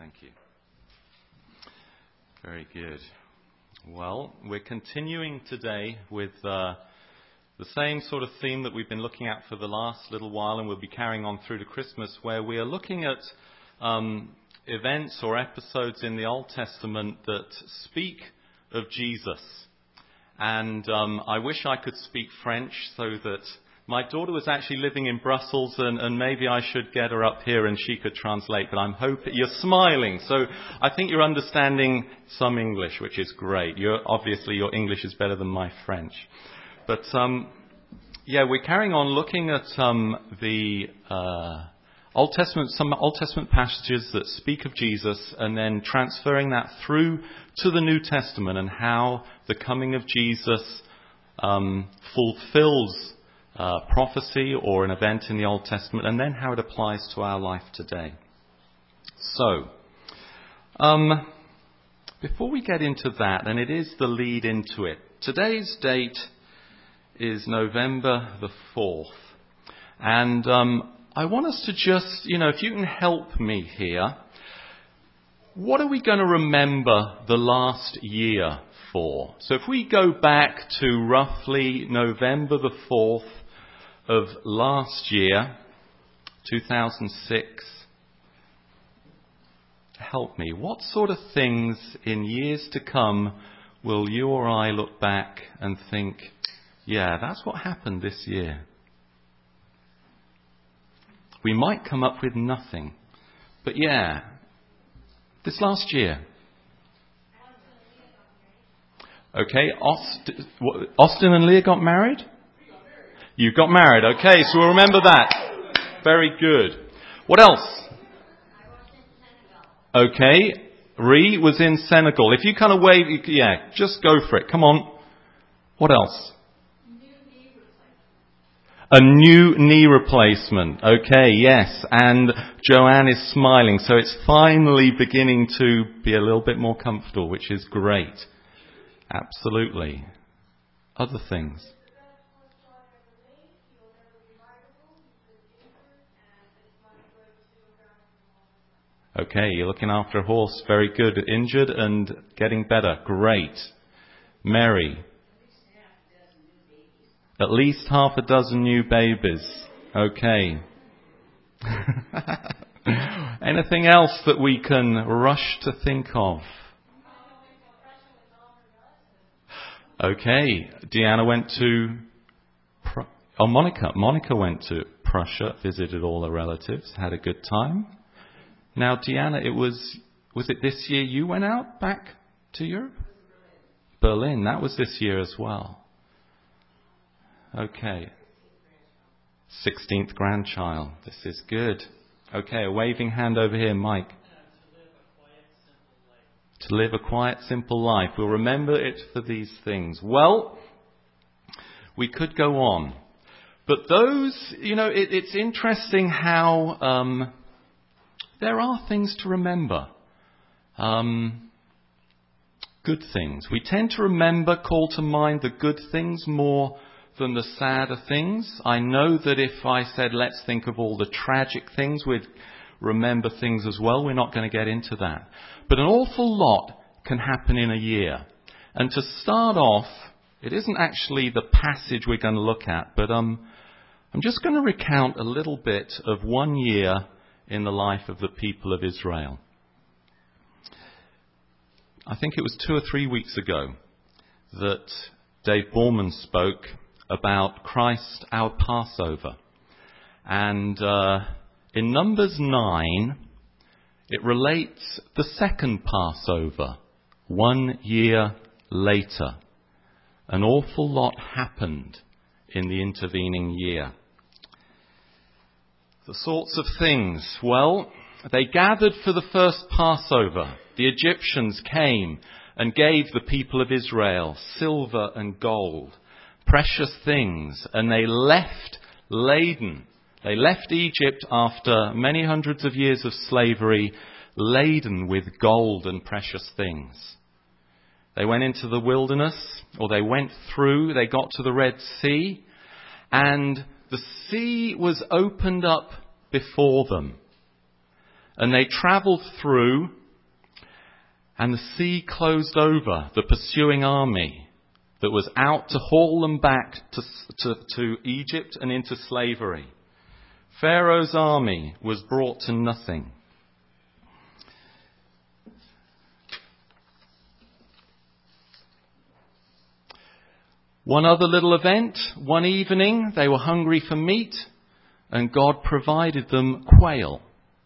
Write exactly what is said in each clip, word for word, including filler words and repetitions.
Thank you. Very good. Well, we're continuing today with uh, the same sort of theme that we've been looking at for the last little while, and we'll be carrying on through to Christmas, where we are looking at um, events or episodes in the Old Testament that speak of Jesus. And um, I wish I could speak French so that my daughter was actually living in Brussels, and, and maybe I should get her up here and she could translate. But I'm hoping you're smiling, so I think you're understanding some English, which is great. You're obviously your English is better than my French. But um, yeah, we're carrying on looking at um, the uh, Old Testament, some Old Testament passages that speak of Jesus, and then transferring that through to the New Testament and how the coming of Jesus um, fulfills Uh, prophecy or an event in the Old Testament, and then how it applies to our life today. So, um, before we get into that, and it is the lead into it, today's date is November the fourth. And um, I want us to just, you know, if you can help me here, what are we going to remember the last year for? So if we go back to roughly November the fourth, of last year, two thousand six, help me. What sort of things in years to come will you or I look back and think, yeah, that's what happened this year? We might come up with nothing. But yeah, this last year. Okay, Aust- Austin and Leah got married? You got married. Okay, so we'll remember that. Very good. What else? Okay, Ree was in Senegal. If you kind of wave, yeah, just go for it. Come on. What else? A new knee replacement. Okay, yes. And Joanne is smiling. So it's finally beginning to be a little bit more comfortable, which is great. Absolutely. Other things. Okay, you're looking after a horse. Very good. Injured and getting better. Great. Mary. At least half a dozen new babies. Okay. Anything else that we can rush to think of? Okay. Deanna went to... Pr- oh, Monica. Monica went to Prussia, visited all her relatives, had a good time. Now, Deanna, it was, was it this year you went out back to Europe? Berlin. That was this year as well. Okay. sixteenth grandchild. This is good. Okay, a waving hand over here, Mike. To live a quiet, simple life. We'll remember it for these things. Well, we could go on. But those, you know, it, it's interesting how... Um, There are things to remember. Um, good things. We tend to remember, call to mind the good things more than the sadder things. I know that if I said, let's think of all the tragic things, we'd remember things as well. We're not going to get into that. But an awful lot can happen in a year. And to start off, it isn't actually the passage we're going to look at, but um, I'm just going to recount a little bit of one year in the life of the people of Israel. I think it was two or three weeks ago that Dave Borman spoke about Christ, our Passover. And uh, in Numbers nine, it relates the second Passover, one year later. An awful lot happened in the intervening year. The sorts of things. Well, they gathered for the first Passover. The Egyptians came and gave the people of Israel silver and gold, precious things, and they left laden. They left Egypt after many hundreds of years of slavery, laden with gold and precious things. They went into the wilderness, or they went through, they got to the Red Sea, and the sea was opened up before them. And they travelled through And the sea closed over the pursuing army that was out to haul them back to, to, to Egypt and into slavery. Pharaoh's army was brought to nothing. One other little event, one evening, they were hungry for meat, and God provided them quail.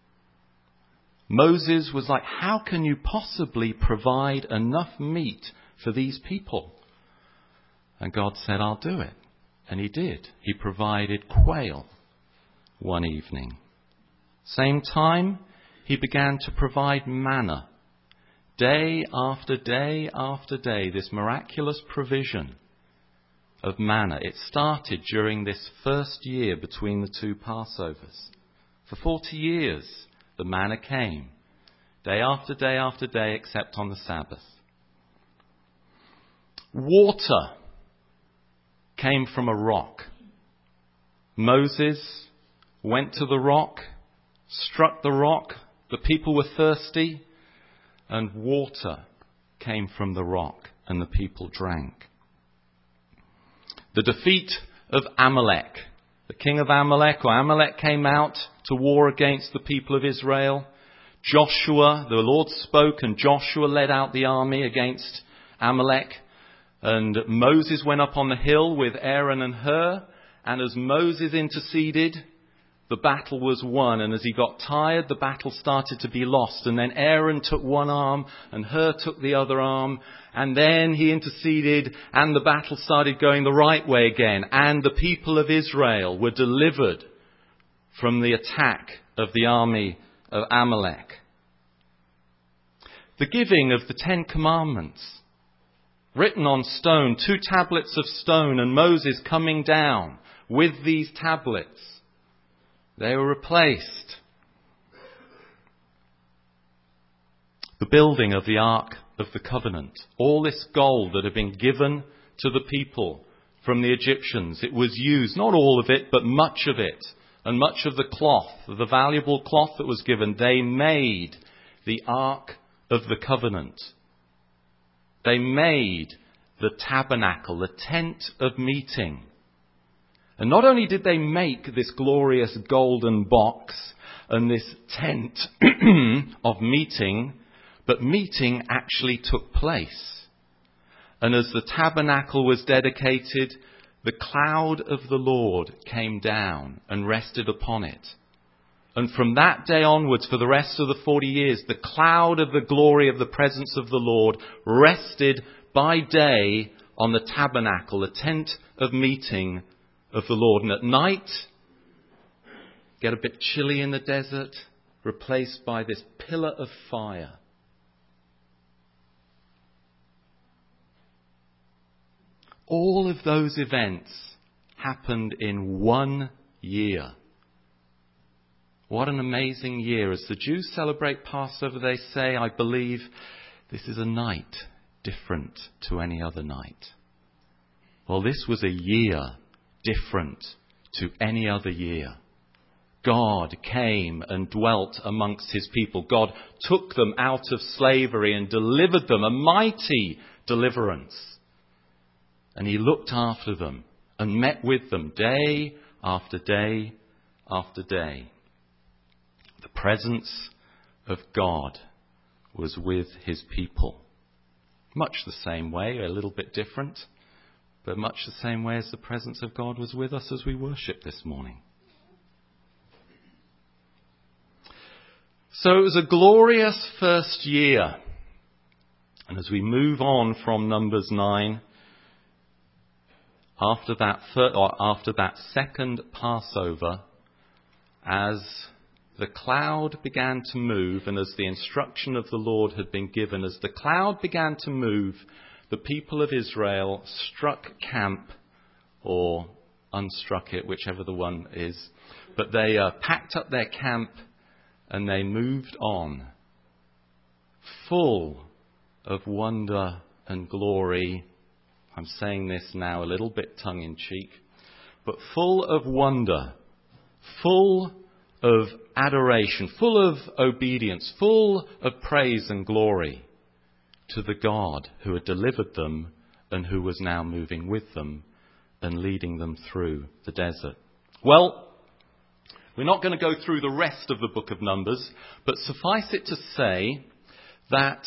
Moses was like, how can you possibly provide enough meat for these people? And God said, I'll do it. And he did. He provided quail one evening. Same time, he began to provide manna. Day after day after day, this miraculous provision of manna. It started during this first year between the two Passovers. For forty years, the manna came, day after day after day, except on the Sabbath. Water came from a rock. Moses went to the rock, struck the rock, the people were thirsty, and water came from the rock, and the people drank. The defeat of Amalek. The king of Amalek, or Amalek, came out to war against the people of Israel. Joshua, the Lord spoke, and Joshua led out the army against Amalek. And Moses went up on the hill with Aaron and Hur. And as Moses interceded, the battle was won. And as he got tired, the battle started to be lost. And then Aaron took one arm and Hur took the other arm. And then he interceded and the battle started going the right way again. And the people of Israel were delivered from the attack of the army of Amalek. The giving of the Ten Commandments, written on stone, two tablets of stone, and Moses coming down with these tablets. They were replaced. The building of the Ark of the Covenant. All this gold that had been given to the people from the Egyptians. It was used, not all of it, but much of it. And much of the cloth, the valuable cloth that was given, they made the Ark of the Covenant. They made the tabernacle, the tent of meeting. And not only did they make this glorious golden box and this tent of meeting, but meeting actually took place. And as the tabernacle was dedicated, the cloud of the Lord came down and rested upon it. And from that day onwards, for the rest of the forty years, the cloud of the glory of the presence of the Lord rested by day on the tabernacle, the tent of meeting of the Lord. And at night, get a bit chilly in the desert, replaced by this pillar of fire. All of those events happened in one year. What an amazing year. As the Jews celebrate Passover, they say, I believe this is a night different to any other night. Well, this was a year different to any other year. God came and dwelt amongst his people. God took them out of slavery and delivered them, a mighty deliverance. And he looked after them and met with them day after day after day. The presence of God was with his people. Much the same way, a little bit different, but much the same way as the presence of God was with us as we worship this morning. So it was a glorious first year. And as we move on from Numbers nine, after that third, or after that second Passover, as the cloud began to move, and as the instruction of the Lord had been given, as the cloud began to move, the people of Israel struck camp, or unstruck it, whichever the one is. But they uh, packed up their camp and they moved on, full of wonder and glory. I'm saying this now a little bit tongue-in-cheek, but full of wonder, full of adoration, full of obedience, full of praise and glory. to the God who had delivered them and who was now moving with them and leading them through the desert. Well, we're not going to go through the rest of the book of Numbers, but suffice it to say that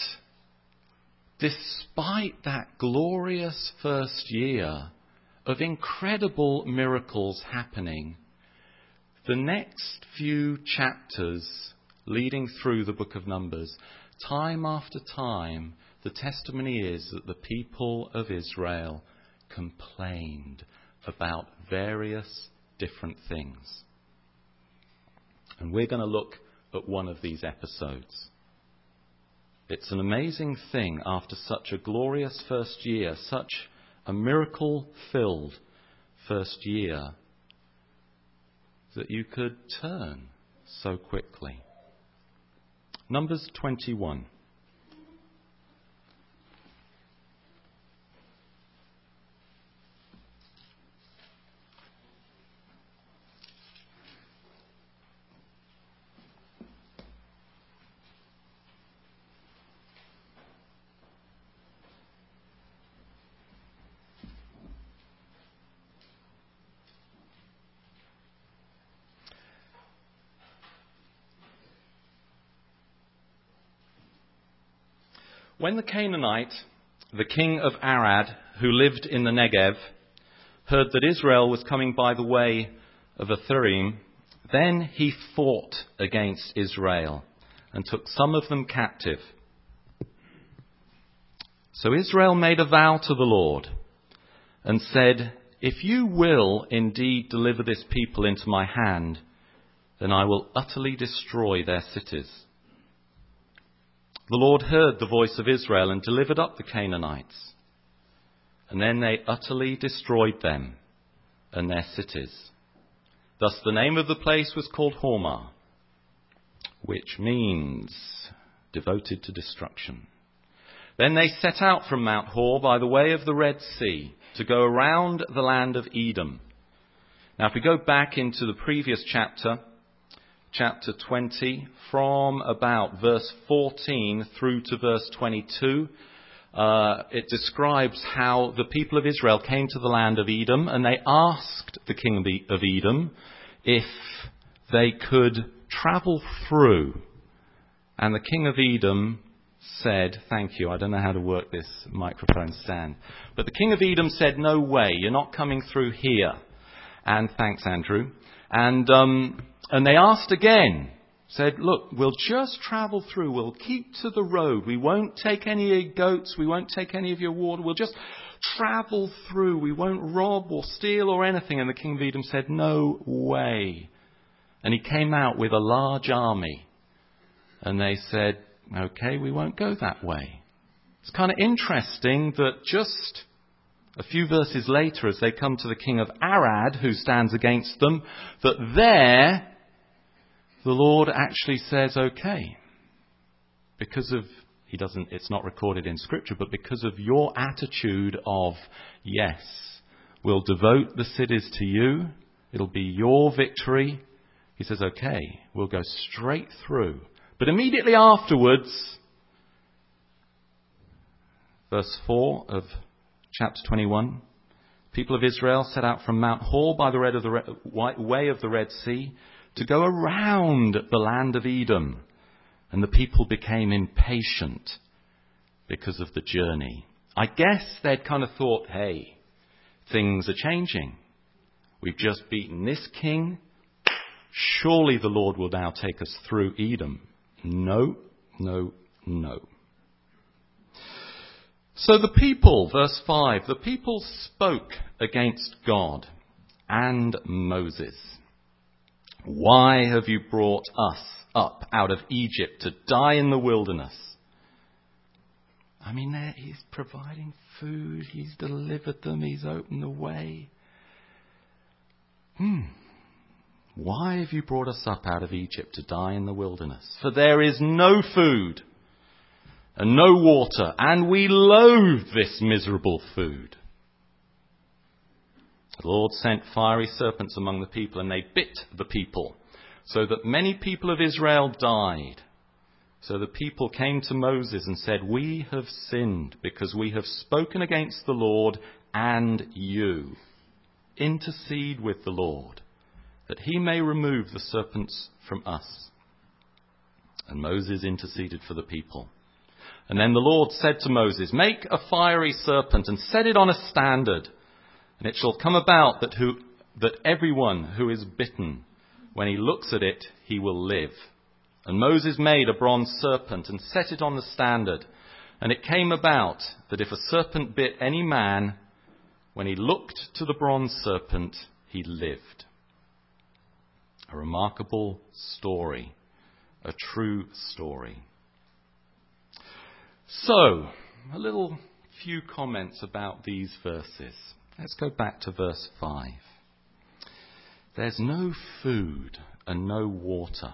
despite that glorious first year of incredible miracles happening, the next few chapters leading through the book of Numbers, time after time, the testimony is that the people of Israel complained about various different things. And we're going to look at one of these episodes. It's an amazing thing after such a glorious first year, such a miracle-filled first year, that you could turn so quickly. Numbers twenty-one. When the Canaanite, the king of Arad, who lived in the Negev, heard that Israel was coming by the way of Atharim, then he fought against Israel and took some of them captive. So Israel made a vow to the Lord and said, "If you will indeed deliver this people into my hand, then I will utterly destroy their cities." The Lord heard the voice of Israel and delivered up the Canaanites. And then they utterly destroyed them and their cities. Thus the name of the place was called Hormah, which means devoted to destruction. Then they set out from Mount Hor by the way of the Red Sea to go around the land of Edom. Now if we go back into the previous chapter, chapter twenty, from about verse fourteen through to verse twenty-two, uh, it describes how the people of Israel came to the land of Edom and they asked the king of Edom if they could travel through. And the king of Edom said, thank you, I don't know how to work this microphone stand, but the king of Edom said, "No way, you're not coming through here." And thanks, Andrew. And um, and they asked again, said, "Look, we'll just travel through. We'll keep to the road. We won't take any of your goats. We won't take any of your water. We'll just travel through. We won't rob or steal or anything." And the king of Edom said, "No way." And he came out with a large army. And they said, "Okay, we won't go that way." It's kind of interesting that just a few verses later, as they come to the king of Arad, who stands against them, that there the Lord actually says, "Okay," because of, he doesn't, it's not recorded in Scripture, but because of your attitude of, yes, we'll devote the cities to you, it'll be your victory, he says, "Okay, we'll go straight through." But immediately afterwards, verse four of chapter twenty-one, people of Israel set out from Mount Hor by the way of the Red Sea to go around the land of Edom. And the people became impatient because of the journey. I guess they'd kind of thought, hey, things are changing. We've just beaten this king. Surely the Lord will now take us through Edom. No, no, no. So the people, verse five, the people spoke against God and Moses. "Why have you brought us up out of Egypt to die in the wilderness?" I mean, there, he's providing food, he's delivered them, he's opened the way. Hmm. "Why have you brought us up out of Egypt to die in the wilderness? For there is no food and no water, and we loathe this miserable food." The Lord sent fiery serpents among the people, and they bit the people, so that many people of Israel died. So the people came to Moses and said, "We have sinned because we have spoken against the Lord and you. Intercede with the Lord, that he may remove the serpents from us." And Moses interceded for the people. And then the Lord said to Moses, "Make a fiery serpent and set it on a standard. And it shall come about that, who, that everyone who is bitten, when he looks at it, he will live." And Moses made a bronze serpent and set it on the standard. And it came about that if a serpent bit any man, when he looked to the bronze serpent, he lived. A remarkable story, a true story. So, a little few comments about these verses. Let's go back to verse five. There's no food and no water.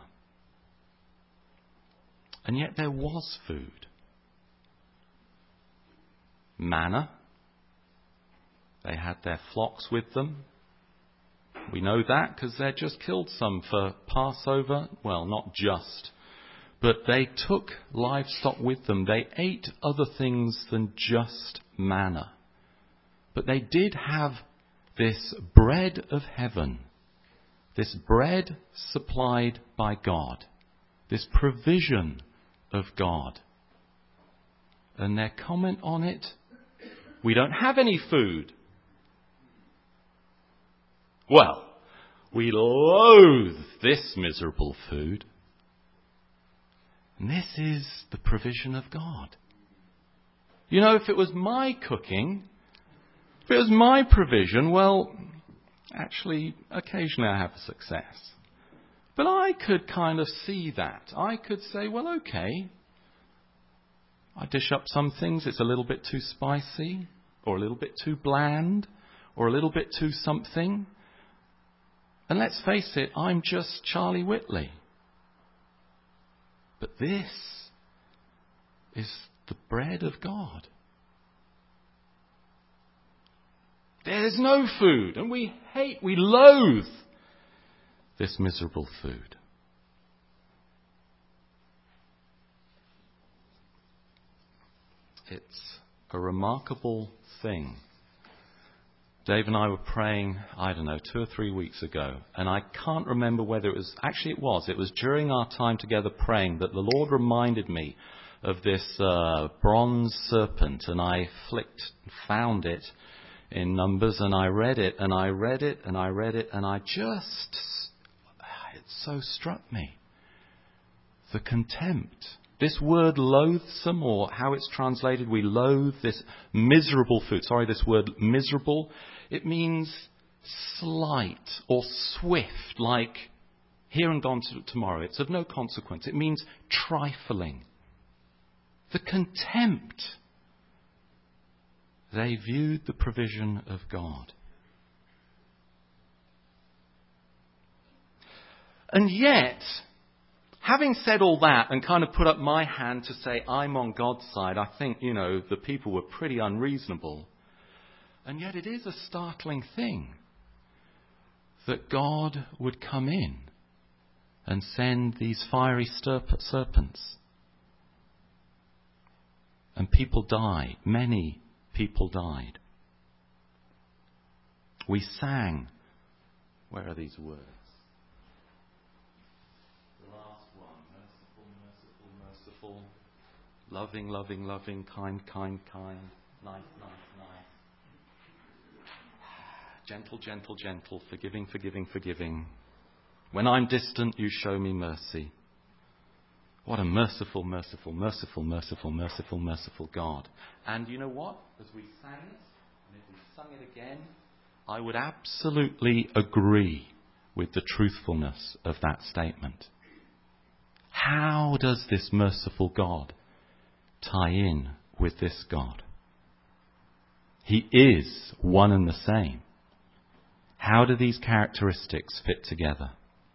And yet there was food. Manna. They had their flocks with them. We know that because they just killed some for Passover. Well, not just. But they took livestock with them. They ate other things than just manna. But they did have this bread of heaven. This bread supplied by God. This provision of God. And their comment on it, "We don't have any food." Well, we loathe this miserable food. And this is the provision of God. You know, if it was my cooking, if it was my provision, well, actually, occasionally I have success. But I could kind of see that. I could say, well, okay, I dish up some things, it's a little bit too spicy, or a little bit too bland, or a little bit too something. And let's face it, I'm just Charlie Whitley. But this is the bread of God. There's no food, and we hate, we loathe this miserable food. It's a remarkable thing. Dave and I were praying, I don't know, two or three weeks ago, and I can't remember whether it was, actually it was, it was during our time together praying that the Lord reminded me of this uh, bronze serpent, and I flicked, found it in Numbers, and I read it, and I read it, and I read it, and I just, it so struck me. The contempt. This word loathsome, or how it's translated, we loathe this miserable food. Sorry, this word miserable, it means slight or swift, like here and gone to tomorrow. It's of no consequence. It means trifling. The contempt. They viewed the provision of God. And yet, having said all that and kind of put up my hand to say I'm on God's side, I think, you know, the people were pretty unreasonable. And yet it is a startling thing that God would come in and send these fiery serpents. And people died. Many people died. We sang. Where are these words? Loving, loving, loving, kind, kind, kind, nice, nice, nice. Gentle, gentle, gentle, forgiving, forgiving, forgiving. When I'm distant, you show me mercy. What a merciful, merciful, merciful, merciful, merciful, merciful God. And you know what? As we sang it, and if we sung it again, I would absolutely agree with the truthfulness of that statement. How does this merciful God tie in with this God? He is one and the same. How do these characteristics fit together?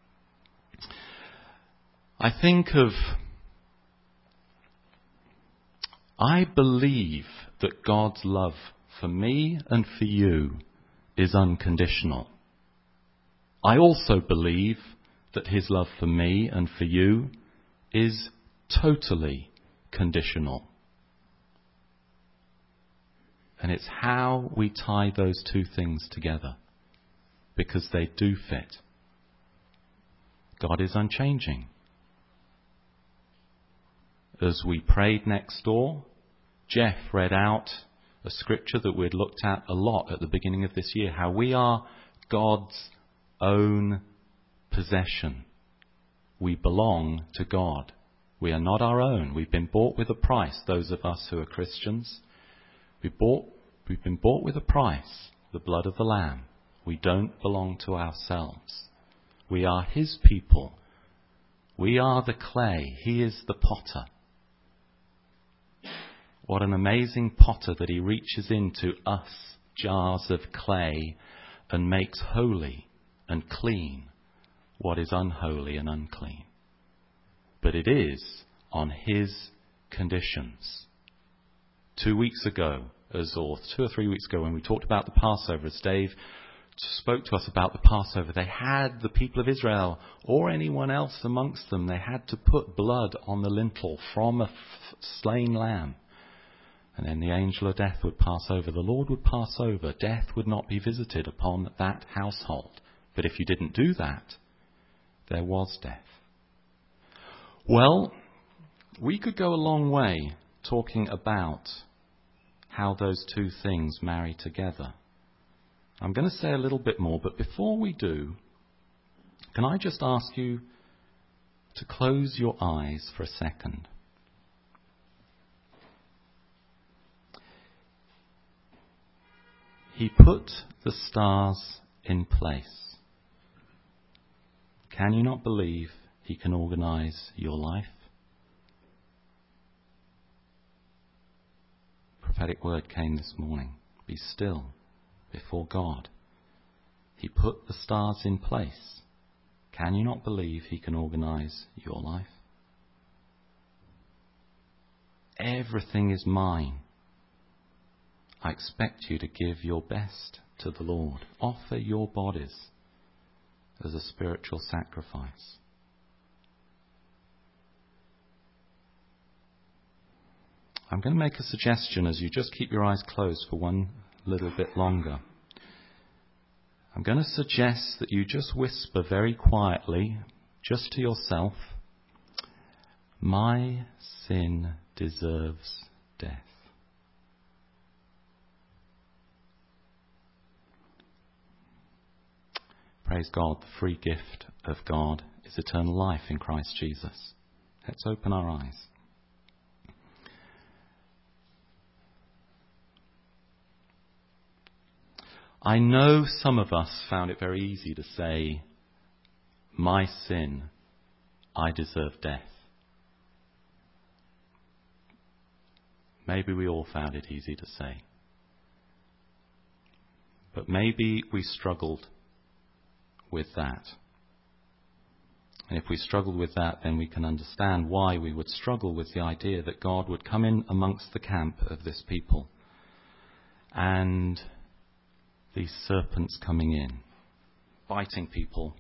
I think of, I believe that God's love for me and for you is unconditional. I also believe that his love for me and for you is totally conditional. And it's how we tie those two things together, because they do fit. God is unchanging. As we prayed next door, Jeff read out a scripture that we'd looked at a lot at the beginning of this year, how we are God's own possession. We belong to God. We are not our own. We've been bought with a price, those of us who are Christians. We bought, we've been bought with a price, the blood of the Lamb. We don't belong to ourselves. We are His people. We are the clay. He is the potter. What an amazing potter that He reaches into us, jars of clay, and makes holy and clean what is unholy and unclean. But it is on His conditions. Two weeks ago, as or two or three weeks ago, when we talked about the Passover, as Dave spoke to us about the Passover, they had, the people of Israel, or anyone else amongst them, they had to put blood on the lintel from a f- slain lamb. And then the angel of death would pass over. The Lord would pass over. Death would not be visited upon that household. But if you didn't do that, there was death. Well, we could go a long way talking about how those two things marry together. I'm going to say a little bit more, but before we do, can I just ask you to close your eyes for a second? He put the stars in place. Can you not believe He can organise your life? Prophetic word came this morning. Be still before God. He put the stars in place. Can you not believe He can organise your life? Everything is mine. I expect you to give your best to the Lord. Offer your bodies as a spiritual sacrifice. I'm going to make a suggestion as you just keep your eyes closed for one little bit longer. I'm going to suggest that you just whisper very quietly, just to yourself, my sin deserves death. Praise God, the free gift of God is eternal life in Christ Jesus. Let's open our eyes. I know some of us found it very easy to say, my sin, I deserve death. Maybe we all found it easy to say. But maybe we struggled with that. And if we struggled with that, then we can understand why we would struggle with the idea that God would come in amongst the camp of this people and these serpents coming in, biting people,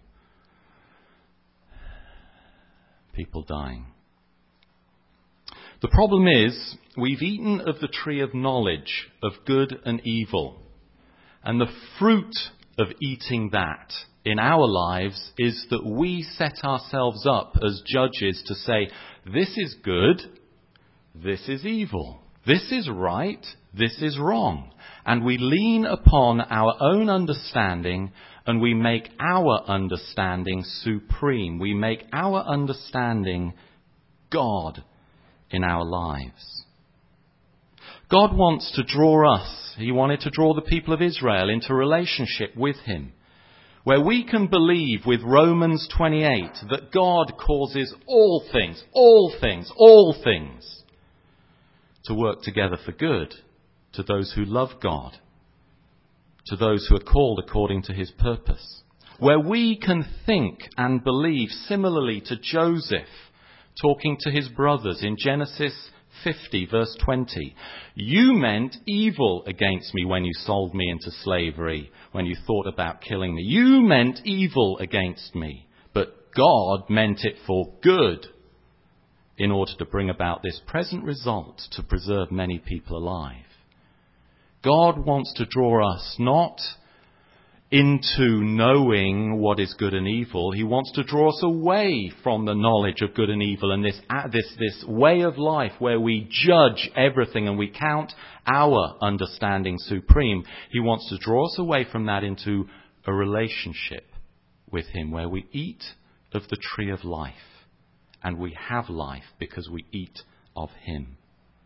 people dying. The problem is, we've eaten of the tree of knowledge of good and evil, and the fruit of eating that in our lives is that we set ourselves up as judges to say, this is good, this is evil, this is right, this is wrong. And we lean upon our own understanding and we make our understanding supreme. We make our understanding God in our lives. God wants to draw us. He wanted to draw the people of Israel into relationship with Him, where we can believe with Romans twenty-eight that God causes all things, all things, all things to work together for good to those who love God, to those who are called according to His purpose. Where we can think and believe similarly to Joseph, talking to his brothers in Genesis fifty, verse twenty. You meant evil against me when you sold me into slavery, when you thought about killing me. You meant evil against me, but God meant it for good in order to bring about this present result to preserve many people alive. God wants to draw us not into knowing what is good and evil. He wants to draw us away from the knowledge of good and evil and this, uh, this, this way of life where we judge everything and we count our understanding supreme. He wants to draw us away from that into a relationship with him where we eat of the tree of life and we have life because we eat of him.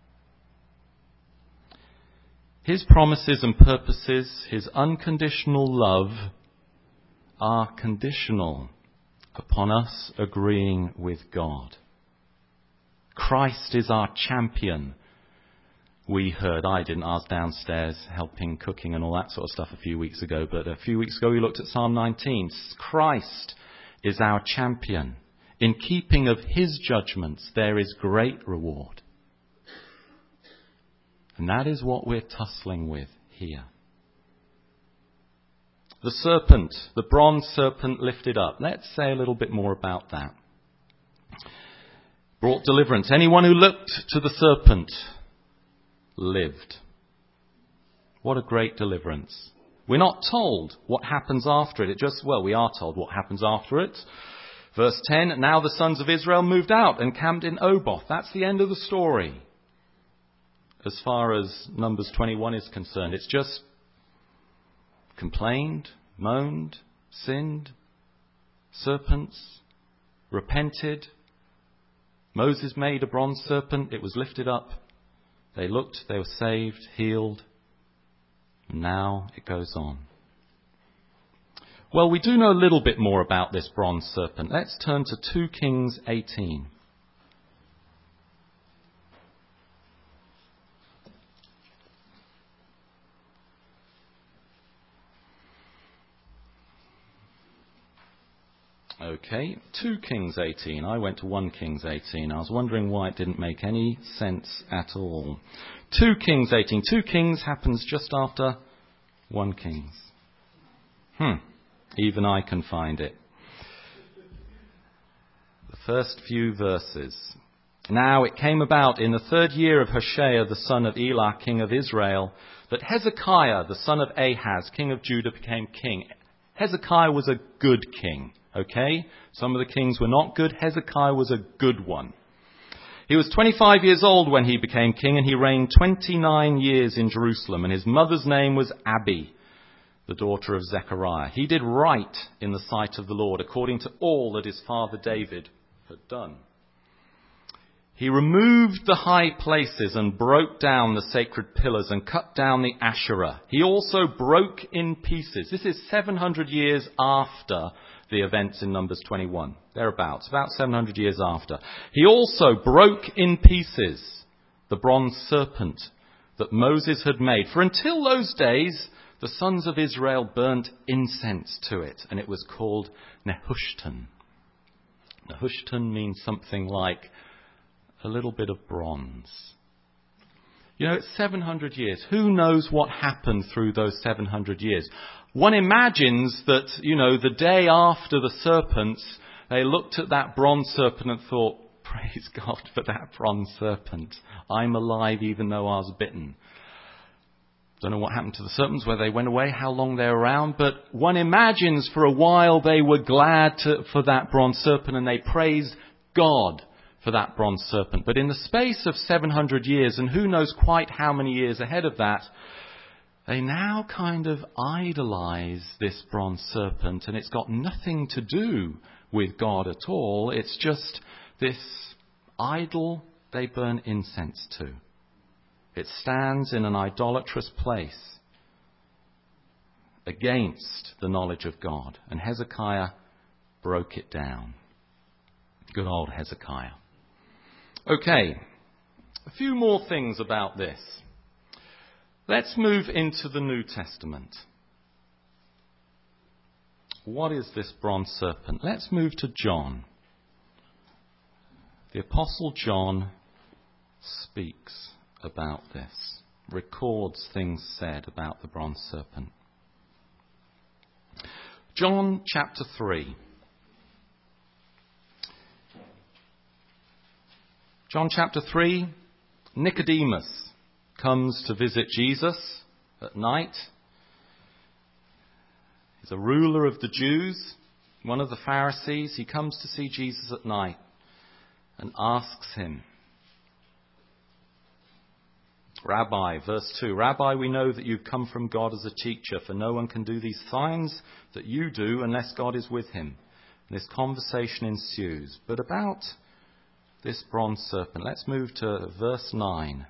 His promises and purposes, his unconditional love, are conditional upon us agreeing with God. Christ is our champion. We heard, I didn't, I was downstairs helping cooking and all that sort of stuff a few weeks ago, but a few weeks ago we looked at Psalm nineteen. Christ is our champion. In keeping of his judgments there is great reward. And that is what we're tussling with here. The serpent, the bronze serpent lifted up. Let's say a little bit more about that. Brought deliverance. Anyone who looked to the serpent lived. What a great deliverance. We're not told what happens after it. It just, well, we are told what happens after it. Verse ten, now the sons of Israel moved out and camped in Oboth. That's the end of the story. As far as Numbers twenty-one is concerned, it's just complained, moaned, sinned, serpents, repented. Moses made a bronze serpent. It was lifted up. They looked, they were saved, healed. And now it goes on. Well, we do know a little bit more about this bronze serpent. Let's turn to two Kings eighteen. Okay, two Kings eighteen. I went to one Kings eighteen. I was wondering why it didn't make any sense at all. two Kings eighteen. two Kings happens just after one Kings. Hmm, even I can find it. The first few verses. Now it came about in the third year of Hoshea, the son of Elah, king of Israel, that Hezekiah, the son of Ahaz, king of Judah, became king. Hezekiah was a good king. Okay? Some of the kings were not good. Hezekiah was a good one. He was twenty-five years old when he became king, and he reigned twenty-nine years in Jerusalem, and his mother's name was Abi, the daughter of Zechariah. He did right in the sight of the Lord, according to all that his father David had done. He removed the high places and broke down the sacred pillars and cut down the Asherah. He also broke in pieces. This is seven hundred years after the events in Numbers twenty-one. Thereabouts, about seven hundred years after. He also broke in pieces the bronze serpent that Moses had made. For until those days, the sons of Israel burnt incense to it, and it was called Nehushtan. Nehushtan means something like a little bit of bronze. You know, it's seven hundred years. Who knows what happened through those seven hundred years? One imagines that, you know, the day after the serpents, they looked at that bronze serpent and thought, praise God for that bronze serpent. I'm alive even though I was bitten. Don't know what happened to the serpents, whether they went away, how long they're around, but one imagines for a while they were glad to, for that bronze serpent and they praised God for that bronze serpent. But in the space of seven hundred years, and who knows quite how many years ahead of that, they now kind of idolize this bronze serpent, and it's got nothing to do with God at all. It's just this idol they burn incense to. It stands in an idolatrous place against the knowledge of God. And Hezekiah broke it down. Good old Hezekiah. Okay, a few more things about this. Let's move into the New Testament. What is this bronze serpent? Let's move to John. The Apostle John speaks about this, records things said about the bronze serpent. John chapter three. John chapter three, Nicodemus comes to visit Jesus at night. He's a ruler of the Jews, one of the Pharisees. He comes to see Jesus at night and asks him, Rabbi, verse two, Rabbi, we know that you've come from God as a teacher, for no one can do these signs that you do unless God is with him. And this conversation ensues. But about this bronze serpent, let's move to verse nine.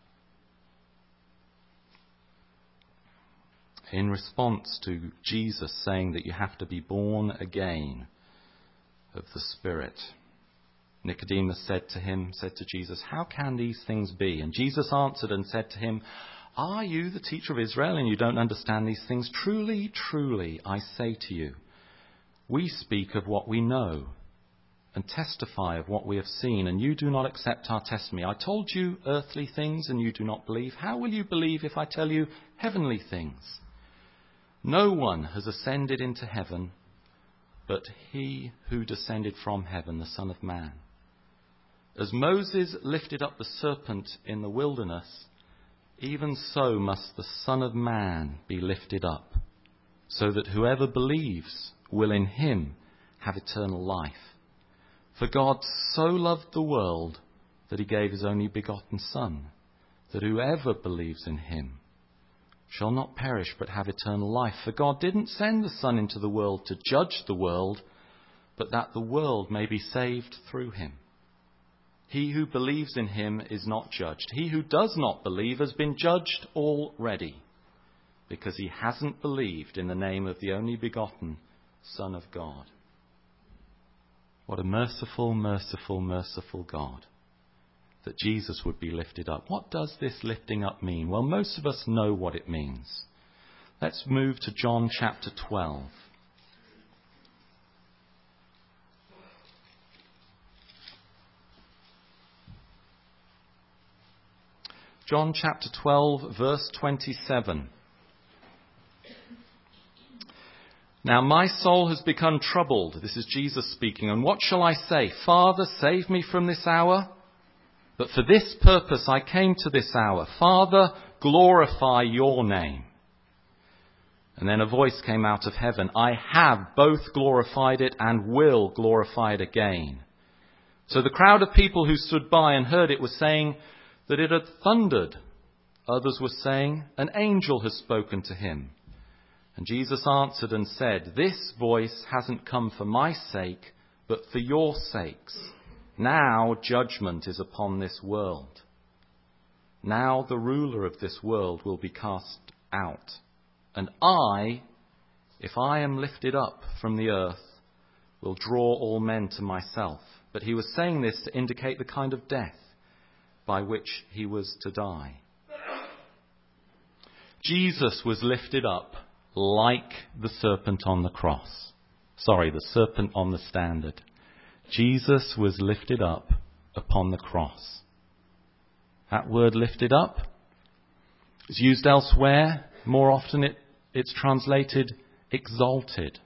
In response to Jesus saying that you have to be born again of the Spirit, Nicodemus said to him, said to Jesus, how can these things be? And Jesus answered and said to him, are you the teacher of Israel and you don't understand these things? Truly, truly, I say to you, we speak of what we know and testify of what we have seen, and you do not accept our testimony. I told you earthly things and you do not believe. How will you believe if I tell you heavenly things? No one has ascended into heaven but he who descended from heaven, the Son of Man. As Moses lifted up the serpent in the wilderness, even so must the Son of Man be lifted up, so that whoever believes will in him have eternal life. For God so loved the world that he gave his only begotten Son, that whoever believes in him shall not perish but have eternal life. For God didn't send the Son into the world to judge the world, but that the world may be saved through him. He who believes in him is not judged. He who does not believe has been judged already, because he hasn't believed in the name of the only begotten Son of God. What a merciful, merciful, merciful God, that Jesus would be lifted up. What does this lifting up mean? Well, most of us know what it means. Let's move to John chapter twelve. John chapter twelve, verse twenty-seven. Now my soul has become troubled. This is Jesus speaking. And what shall I say? Father, save me from this hour. But for this purpose I came to this hour. Father, glorify your name. And then a voice came out of heaven. I have both glorified it and will glorify it again. So the crowd of people who stood by and heard it were saying that it had thundered. Others were saying, an angel has spoken to him. And Jesus answered and said, this voice hasn't come for my sake, but for your sakes. Now judgment is upon this world. Now the ruler of this world will be cast out. And I, if I am lifted up from the earth, will draw all men to myself. But he was saying this to indicate the kind of death by which he was to die. Jesus was lifted up like the serpent on the cross. Sorry, the serpent on the standard. Jesus was lifted up upon the cross. That word lifted up is used elsewhere. More often it, it's translated exalted.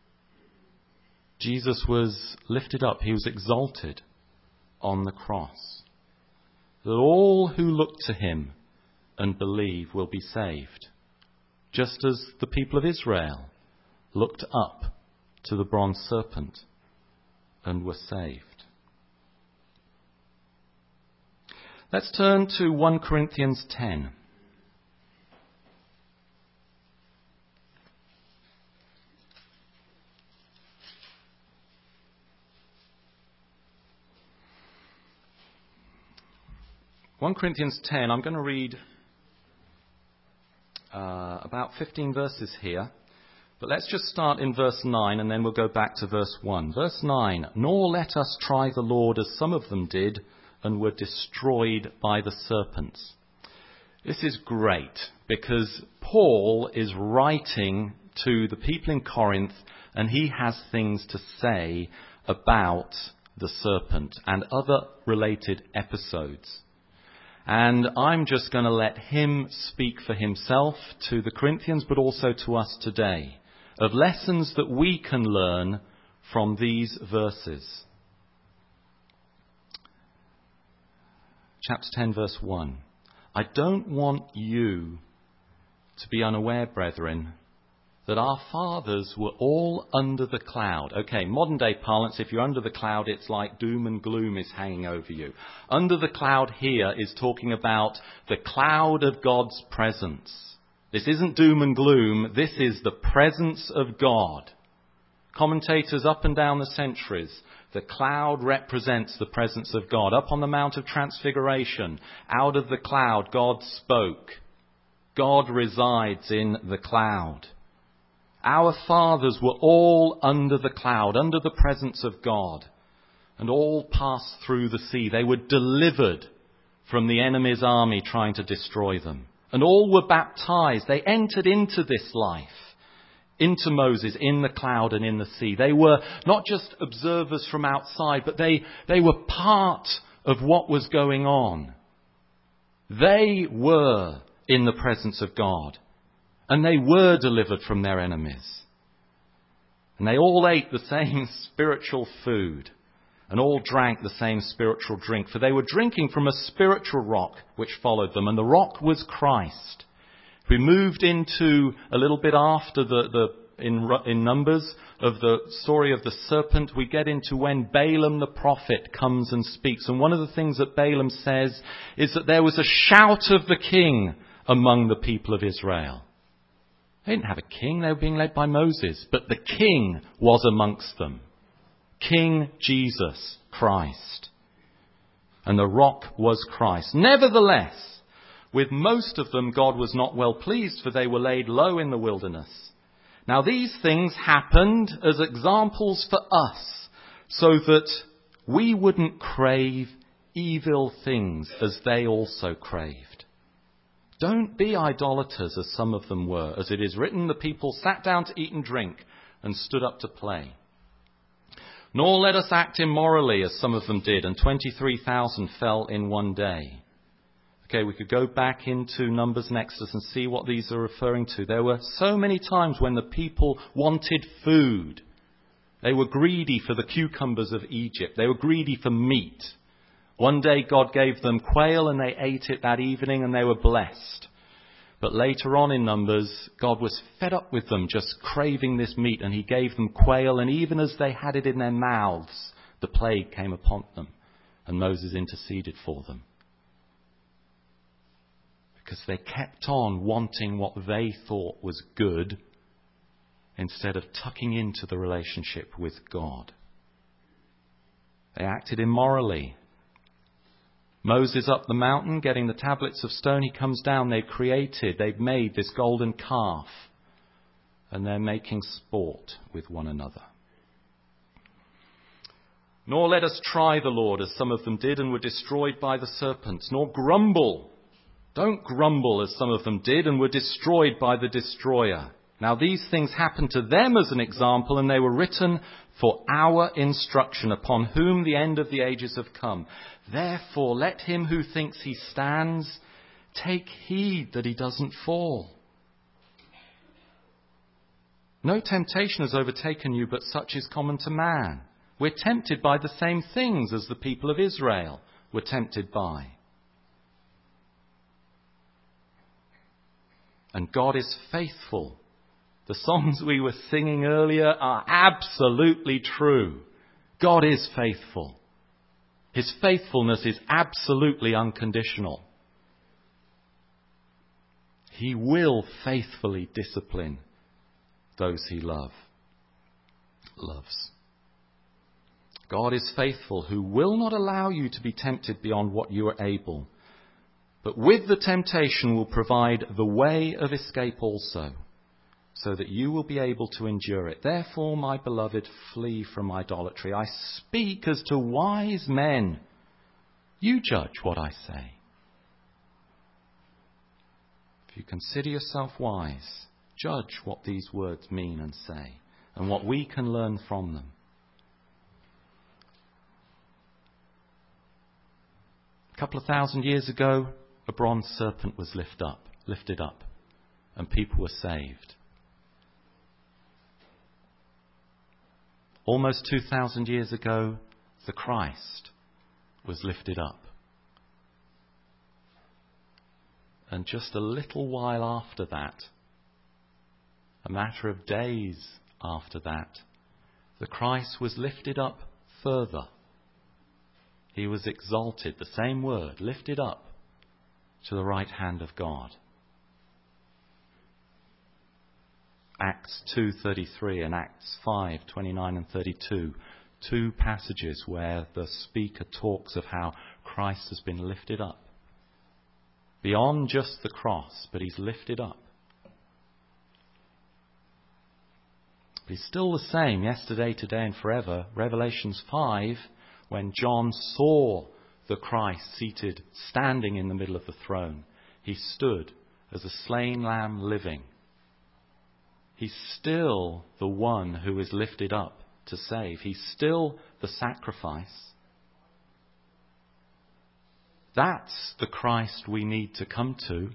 Jesus was lifted up. He was exalted on the cross. That all who look to him and believe will be saved. Just as the people of Israel looked up to the bronze serpent and were saved. Let's turn to First Corinthians ten. First Corinthians ten, I'm going to read uh, about fifteen verses here. But let's just start in verse nine and then we'll go back to verse one. Verse nine, nor let us try the Lord as some of them did and were destroyed by the serpents. This is great because Paul is writing to the people in Corinth and he has things to say about the serpent and other related episodes. And I'm just going to let him speak for himself to the Corinthians, but also to us today, of lessons that we can learn from these verses. chapter ten, verse one. I don't want you to be unaware, brethren, that our fathers were all under the cloud. Okay, modern day parlance, if you're under the cloud, it's like doom and gloom is hanging over you. Under the cloud here is talking about the cloud of God's presence. This isn't doom and gloom, this is the presence of God. Commentators up and down the centuries, the cloud represents the presence of God. Up on the Mount of Transfiguration, out of the cloud, God spoke. God resides in the cloud. Our fathers were all under the cloud, under the presence of God, and all passed through the sea. They were delivered from the enemy's army trying to destroy them. And all were baptized. They entered into this life, into Moses, in the cloud and in the sea. They were not just observers from outside, but they, they were part of what was going on. They were in the presence of God. And they were delivered from their enemies. And they all ate the same spiritual food and all drank the same spiritual drink. For they were drinking from a spiritual rock which followed them. And the rock was Christ. We moved into a little bit after the, the in, in Numbers of the story of the serpent. We get into when Balaam the prophet comes and speaks. And one of the things that Balaam says is that there was a shout of the king among the people of Israel. They didn't have a king, they were being led by Moses. But the king was amongst them. King Jesus Christ. And the rock was Christ. Nevertheless, with most of them God was not well pleased, for they were laid low in the wilderness. Now these things happened as examples for us, so that we wouldn't crave evil things as they also craved. Don't be idolaters as some of them were. As it is written, the people sat down to eat and drink and stood up to play. Nor let us act immorally as some of them did, and twenty-three thousand fell in one day. Okay, we could go back into Numbers and Exodus and see what these are referring to. There were so many times when the people wanted food. They were greedy for the cucumbers of Egypt. They were greedy for meat. One day God gave them quail and they ate it that evening and they were blessed. But later on in Numbers, God was fed up with them just craving this meat, and he gave them quail, and even as they had it in their mouths, the plague came upon them, and Moses interceded for them. Because they kept on wanting what they thought was good instead of tucking into the relationship with God. They acted immorally. Moses up the mountain, getting the tablets of stone, he comes down, they've created, they've made this golden calf, and they're making sport with one another. Nor let us try the Lord, as some of them did and were destroyed by the serpents, nor grumble. Don't grumble, as some of them did and were destroyed by the destroyer. Now these things happened to them as an example, and they were written for our instruction, upon whom the end of the ages have come. Therefore, let him who thinks he stands take heed that he doesn't fall. No temptation has overtaken you, but such is common to man. We're tempted by the same things as the people of Israel were tempted by. And God is faithful. The songs we were singing earlier are absolutely true. God is faithful. His faithfulness is absolutely unconditional. He will faithfully discipline those he love, loves. God is faithful, who will not allow you to be tempted beyond what you are able, but with the temptation will provide the way of escape also, so that you will be able to endure it. Therefore, my beloved, flee from idolatry. I speak as to wise men. You judge what I say. If you consider yourself wise, judge what these words mean and say, and what we can learn from them. A couple of thousand years ago, a bronze serpent was lift up, lifted up, and people were saved. Almost two thousand years ago, the Christ was lifted up, And just a little while after that, a matter of days after that, the Christ was lifted up further. He was exalted, the same word, lifted up to the right hand of God. Acts two thirty-three and Acts five twenty-nine and thirty-two, two passages where the speaker talks of how Christ has been lifted up. Beyond just the cross, but he's lifted up. But he's still the same yesterday, today and forever. Revelations five, when John saw the Christ seated, standing in the middle of the throne, he stood as a slain lamb living. He's still the one who is lifted up to save. He's still the sacrifice. That's the Christ we need to come to.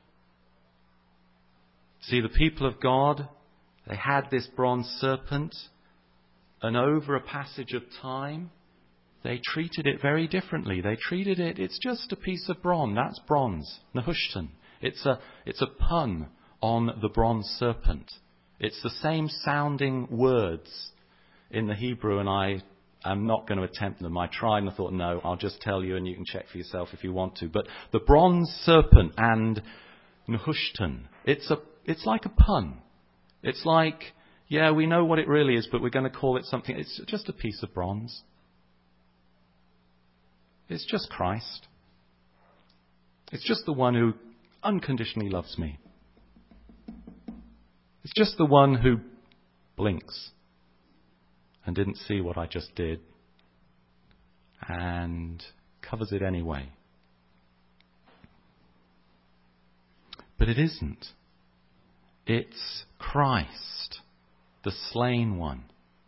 See, the people of God, they had this bronze serpent, and over a passage of time, they treated it very differently. They treated it, it's just a piece of bronze. That's bronze, Nehushtan. It's a, it's a pun on the bronze serpent. It's the same sounding words in the Hebrew, and I am not going to attempt them. I tried and I thought, no, I'll just tell you and you can check for yourself if you want to. But the bronze serpent and Nehushtan, it's a, it's like a pun. It's like, yeah, we know what it really is, but we're going to call it something. It's just a piece of bronze. It's just Christ. It's just the one who unconditionally loves me. It's just the one who blinks and didn't see what I just did and covers it anyway. But it isn't. It's Christ, the slain one.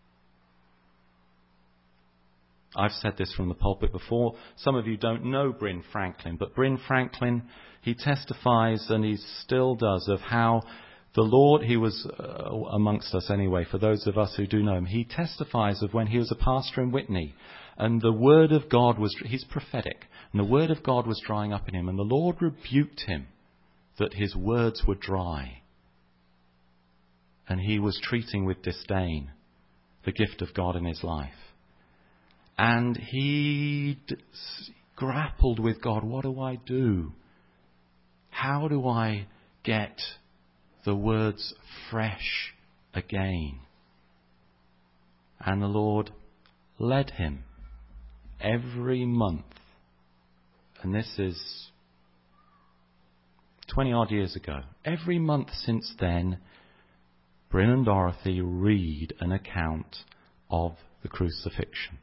I've said this from the pulpit before. Some of you don't know Bryn Franklin, but Bryn Franklin, he testifies, and he still does, of how the Lord, he was uh, amongst us anyway, for those of us who do know him, he testifies of when he was a pastor in Whitney, and the word of God was, he's prophetic, and the word of God was drying up in him, and the Lord rebuked him that his words were dry. And he was treating with disdain the gift of God in his life. And he d- grappled with God. What do I do? How do I get the words fresh again? And the Lord led him every month. And this is twenty odd years ago. Every month since then, Bryn and Dorothy read an account of the crucifixion.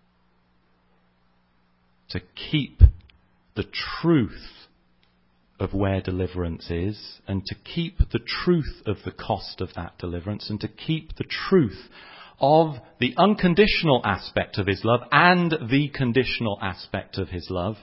To keep the truth of where deliverance is, and to keep the truth of the cost of that deliverance, and to keep the truth of the unconditional aspect of his love and the conditional aspect of his love.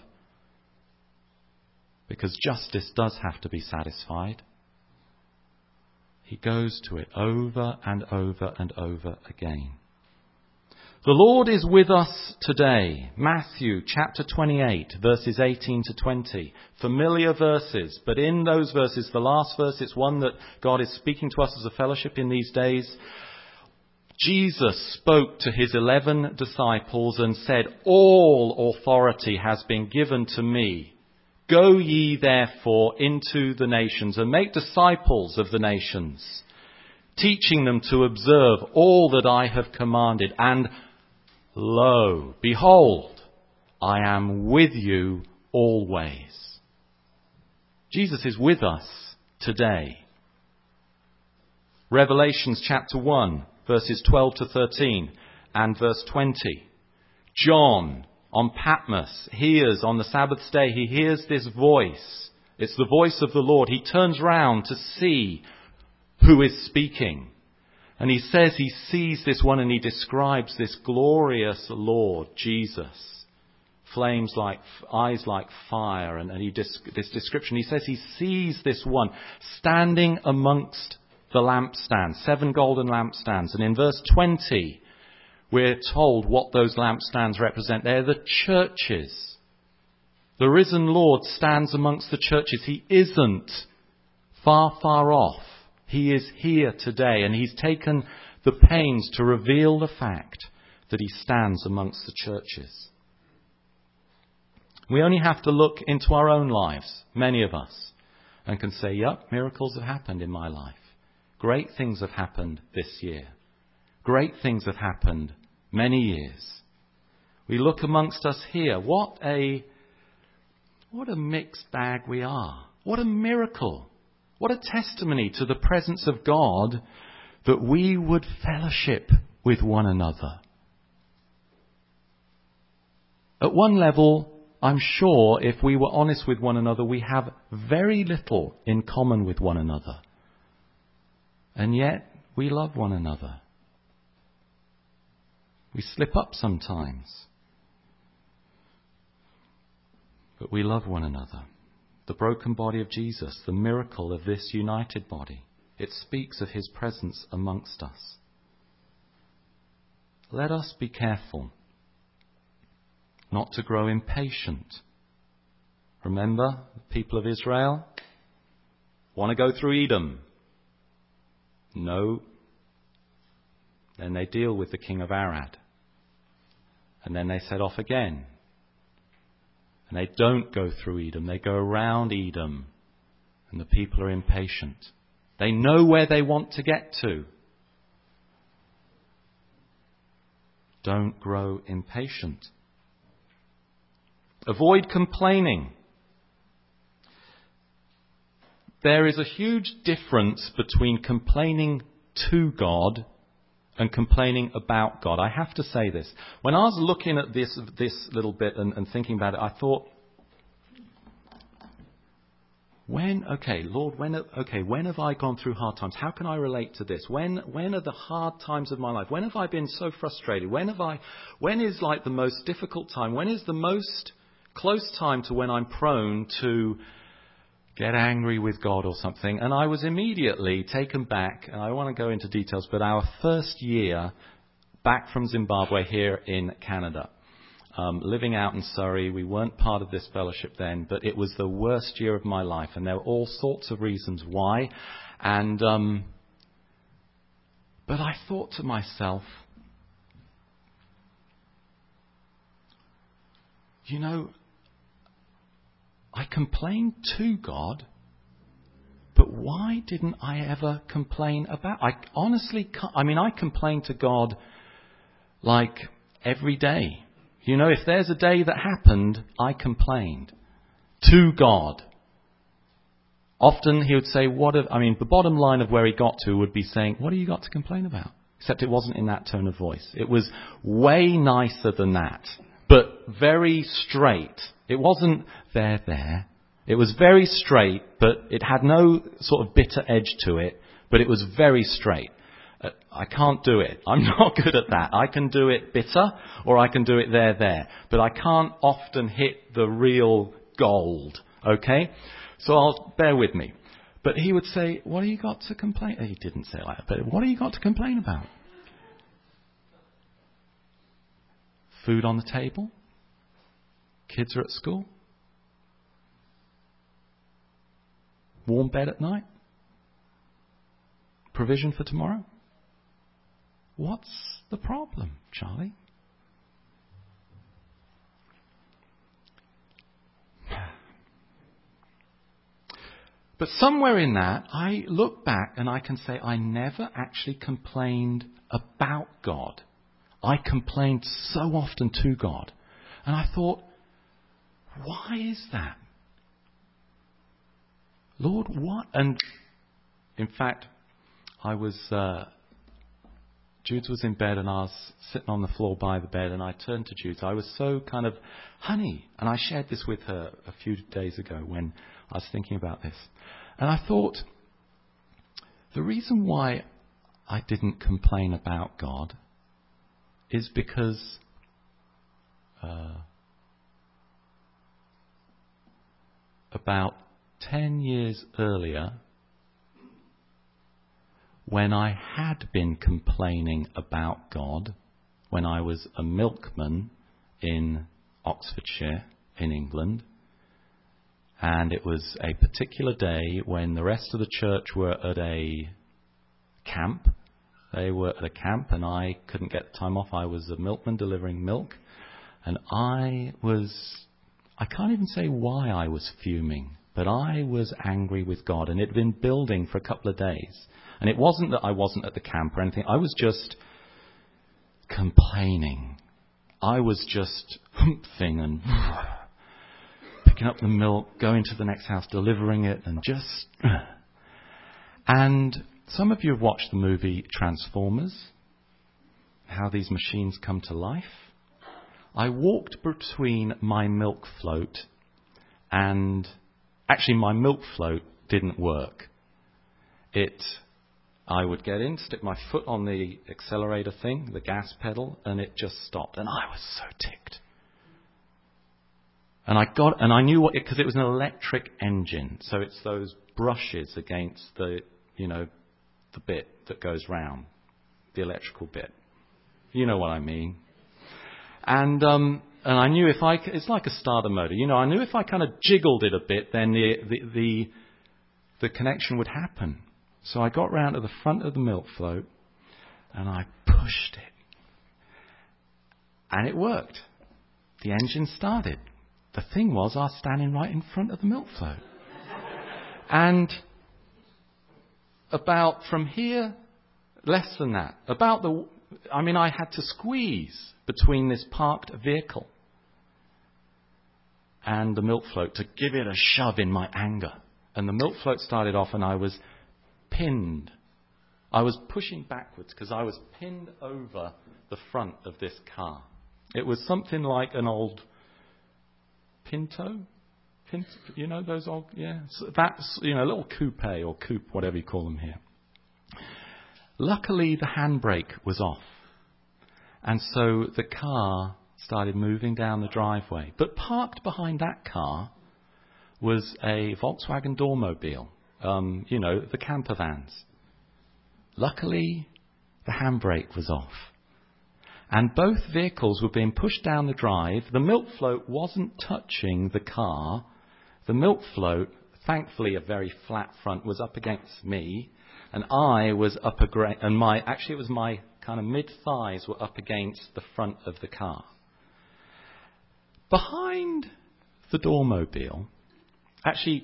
Because justice does have to be satisfied. He goes to it over and over and over again. The Lord is with us today. Matthew chapter twenty-eight, verses eighteen to twenty. Familiar verses, but in those verses, the last verse, it's one that God is speaking to us as a fellowship in these days. Jesus spoke to his eleven disciples and said, "All authority has been given to me. Go ye therefore into the nations and make disciples of the nations, teaching them to observe all that I have commanded. And lo, behold, I am with you always." Jesus is with us today. Revelations chapter one, verses twelve to thirteen and verse twenty. John on Patmos hears on the Sabbath day, he hears this voice. It's the voice of the Lord. He turns round to see who is speaking. And he says he sees this one, and he describes this glorious Lord, Jesus. Flames like, eyes like fire, and, and he dis, this description. He says he sees this one standing amongst the lampstands, seven golden lampstands. And in verse twenty, we're told what those lampstands represent. They're the churches. The risen Lord stands amongst the churches. He isn't far, far off. He is here today, and he's taken the pains to reveal the fact that he stands amongst the churches. We only have to look into our own lives, many of us, and can say, yep, miracles have happened in my life. Great things have happened this year. Great things have happened many years. We look amongst us here. What a, what a mixed bag we are. What a miracle. What a testimony to the presence of God that we would fellowship with one another. At one level, I'm sure if we were honest with one another, we have very little in common with one another. And yet, we love one another. We slip up sometimes. But we love one another. The broken body of Jesus, the miracle of this united body, it speaks of his presence amongst us. Let us be careful not to grow impatient. Remember, the people of Israel want to go through Edom. No. Then they deal with the king of Arad. And then they set off again. And they don't go through Edom. They go around Edom. And the people are impatient. They know where they want to get to. Don't grow impatient. Avoid complaining. There is a huge difference between complaining to God and complaining about God. I have to say this. When I was looking at this this little bit and, and thinking about it, I thought, when, okay, Lord, when, okay, when have I gone through hard times? How can I relate to this? When, when are the hard times of my life? When have I been so frustrated? When have I, when is like the most difficult time? When is the most close time to when I'm prone to get angry with God or something? And I was immediately taken back, and I don't want to go into details, but our first year back from Zimbabwe here in Canada. Um, living out in Surrey, we weren't part of this fellowship then, but it was the worst year of my life, and there were all sorts of reasons why. And um, but I thought to myself, you know, I complained to God, but why didn't I ever complain about? I honestly, can't, I mean, I complain to God like every day. You know, if there's a day that happened, I complained to God. Often he would say, what have, I mean, the bottom line of where he got to would be saying, what have you got to complain about? Except it wasn't in that tone of voice. It was way nicer than that, but very straight. It wasn't there, there. It was very straight, but it had no sort of bitter edge to it, but it was very straight. Uh, I can't do it. I'm not good at that. I can do it bitter, or I can do it there, there. But I can't often hit the real gold, okay? So I'll, bear with me. But he would say, what have you got to complain? He didn't say it like that, but what have you got to complain about? Food on the table? Kids are at school? Warm bed at night? Provision for tomorrow? What's the problem, Charlie? But somewhere in that, I look back and I can say I never actually complained about God. I complained so often to God. And I thought, why is that? Lord, what? And in fact, I was... Uh, Jude was in bed and I was sitting on the floor by the bed and I turned to Jude. I was so kind of, honey, and I shared this with her a few days ago when I was thinking about this. And I thought, the reason why I didn't complain about God is because uh, about ten years earlier, when I had been complaining about God, when I was a milkman in Oxfordshire, in England, And it was a particular day when the rest of the church were at a camp. They were at a camp and I couldn't get the time off. I was a milkman delivering milk. And I was, I can't even say why I was fuming, but I was angry with God. And it had been building for a couple of days. And it wasn't that I wasn't at the camp or anything. I was just complaining. I was just humping and picking up the milk, going to the next house, delivering it, and just... And some of you have watched the movie Transformers, how these machines come to life. I walked between my milk float and... Actually, my milk float didn't work. It... I would get in, stick my foot on the accelerator thing, the gas pedal, and it just stopped. And I was so ticked. And I got, and I knew what, because it, it was an electric engine. So it's those brushes against the, you know, the bit that goes round, the electrical bit. You know what I mean. And, um, and I knew if I, it's like a starter motor, you know, I knew if I kind of jiggled it a bit, then the, the, the, the connection would happen. So I got round to the front of the milk float and I pushed it. And it worked. The engine started. The thing was, I was standing right in front of the milk float. And about from here, less than that, about the, I mean, I had to squeeze between this parked vehicle and the milk float to give it a shove in my anger. And the milk float started off and I was pinned. I was pushing backwards because I was pinned over the front of this car. It was something like an old Pinto, Pinto, you know those old, yeah. So that's, you know, a little coupe or coupe, whatever you call them here. Luckily, the handbrake was off, and so the car started moving down the driveway. But parked behind that car was a Volkswagen Dormobile. Um, you know, the camper vans. Luckily, the handbrake was off. And both vehicles were being pushed down the drive. The milk float wasn't touching the car. The milk float, thankfully a very flat front, was up against me. And I was up against, and my, actually it was my kind of mid-thighs were up against the front of the car. Behind the Dormobile, actually,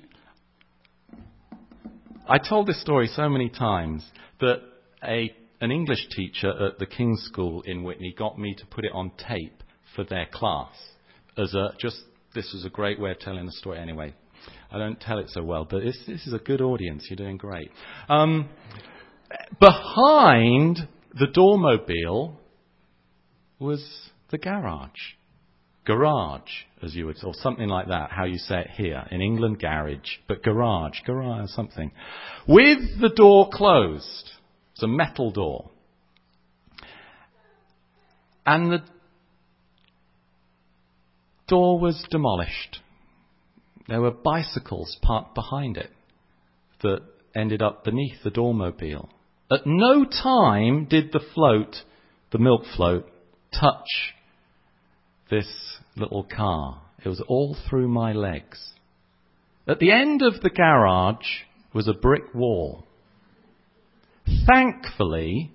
I told this story so many times that a an English teacher at the King's School in Witney got me to put it on tape for their class. As a just this was a great way of telling the story. Anyway, I don't tell it so well, but this, this is a good audience. You're doing great. Um, behind the Dormobile was the garage. Garage, as you would, or something like that, how you say it here. In England, garage, but garage, garage, something. With the door closed. It's a metal door. And the door was demolished. There were bicycles parked behind it that ended up beneath the Dormobile. At no time did the float, the milk float, touch this little car. It was all through my legs. At the end of the garage was a brick wall. Thankfully,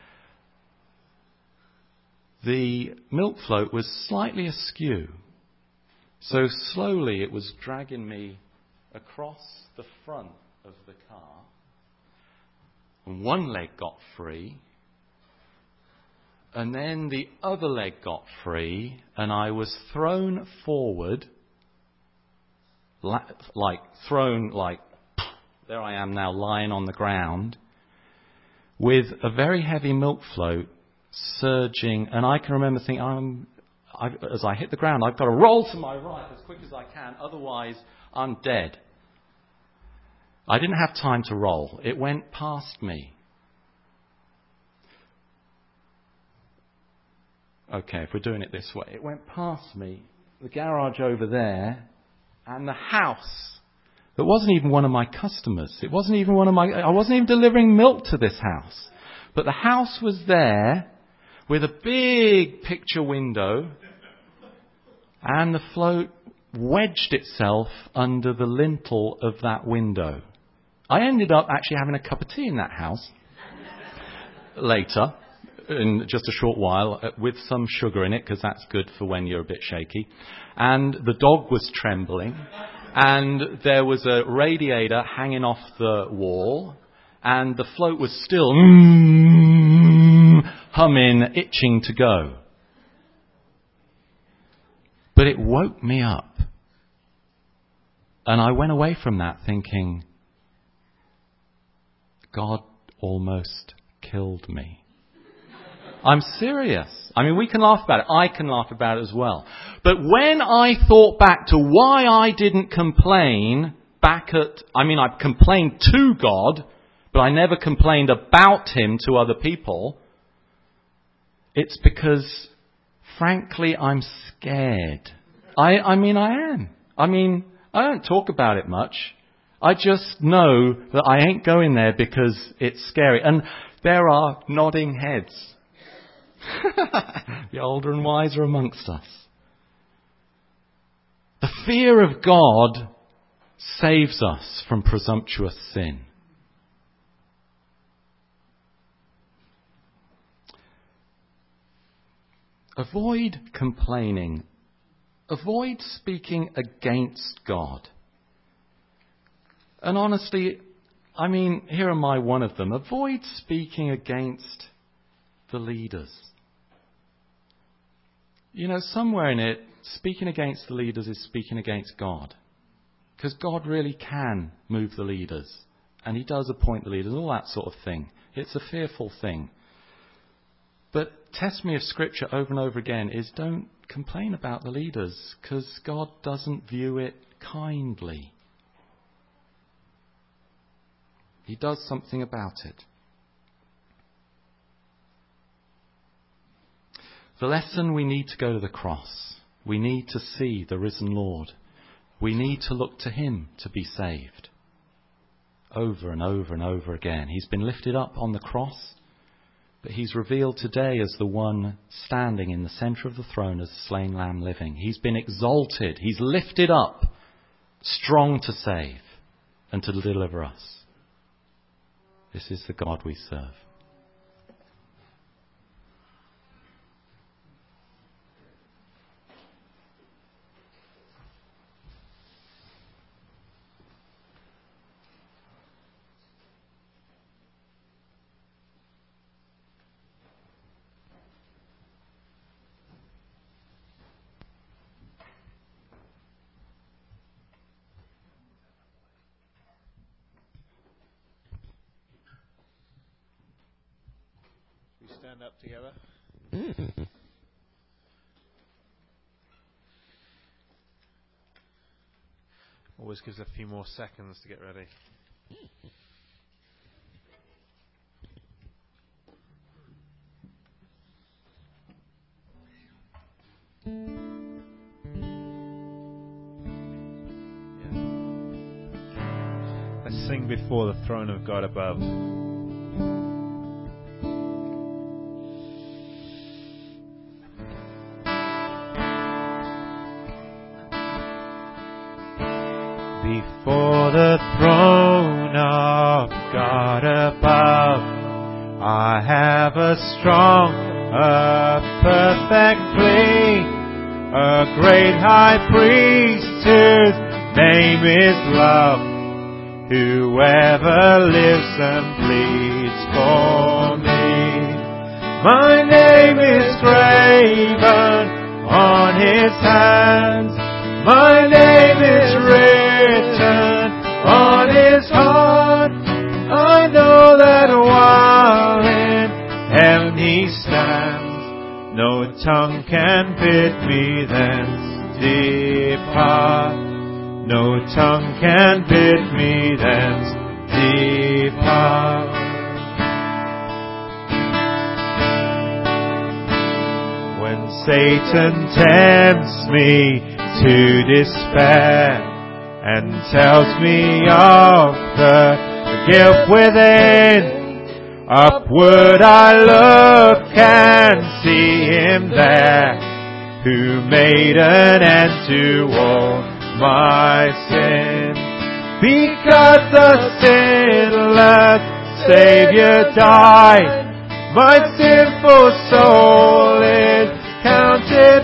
the milk float was slightly askew. So slowly it was dragging me across the front of the car. And one leg got free. And then the other leg got free, and I was thrown forward, like thrown like, there I am now lying on the ground, with a very heavy milk float surging. And I can remember thinking, I'm, I, as I hit the ground, I've got to roll to my right as quick as I can, otherwise I'm dead. I didn't have time to roll. It went past me. Okay, if we're doing it this way. It went past me, the garage over there, and the house. It wasn't even one of my customers. It wasn't even one of my... I wasn't even delivering milk to this house. But the house was there with a big picture window, and the float wedged itself under the lintel of that window. I ended up actually having a cup of tea in that house later, in just a short while, with some sugar in it, because that's good for when you're a bit shaky. And the dog was trembling, and there was a radiator hanging off the wall, and the float was still mm, humming, itching to go. But it woke me up. And I went away from that thinking, God almost killed me. I'm serious. I mean, we can laugh about it. I can laugh about it as well. But when I thought back to why I didn't complain back at, I mean, I complained to God, but I never complained about Him to other people. It's because, frankly, I'm scared. I, I mean, I am. I mean, I don't talk about it much. I just know that I ain't going there because it's scary. And there are nodding heads. The older and wiser amongst us. The fear of God saves us from presumptuous sin. Avoid complaining. Avoid speaking against God. And honestly, I mean, here am I one of them. Avoid speaking against the leaders. You know, somewhere in it, speaking against the leaders is speaking against God. Because God really can move the leaders. And He does appoint the leaders, all that sort of thing. It's a fearful thing. But testimony of Scripture over and over again is don't complain about the leaders, because God doesn't view it kindly. He does something about it. The lesson, we need to go to the cross. We need to see the risen Lord. We need to look to Him to be saved. Over and over and over again. He's been lifted up on the cross, but He's revealed today as the one standing in the centre of the throne as the slain lamb living. He's been exalted. He's lifted up, strong to save and to deliver us. This is the God we serve. Stand up together. Always gives a few more seconds to get ready. Yeah. Let's sing before the throne of God above. Before the throne of God above, I have a strong, a perfect plea, a great high priest whose name is love, whoever lives and pleads for me. My name is graven on His hands, my name is written on His heart. I know that while in heaven He stands, no tongue can bid me thence depart. No tongue can bid me thence depart. When Satan tempts me to despair and tells me of the guilt within, upward I look and see Him there, who made an end to all my sin. Because the sinless Savior died, my sinful soul